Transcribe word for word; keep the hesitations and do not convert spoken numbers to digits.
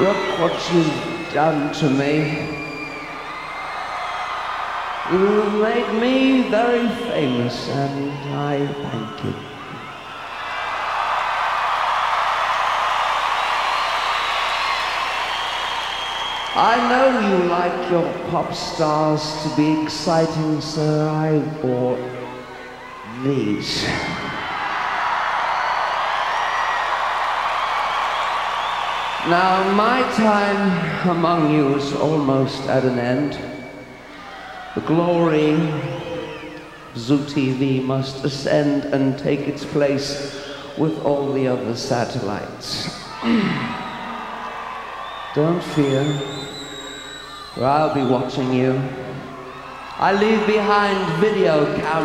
Look what you've done to me. You've made me very famous, and I thank you. I know you like your pop stars to be exciting, so I bought these. Now, my time among you is almost at an end. The glory of Zoo T V must ascend and take its place with all the other satellites. Don't fear, for I'll be watching you. I leave behind video cameras.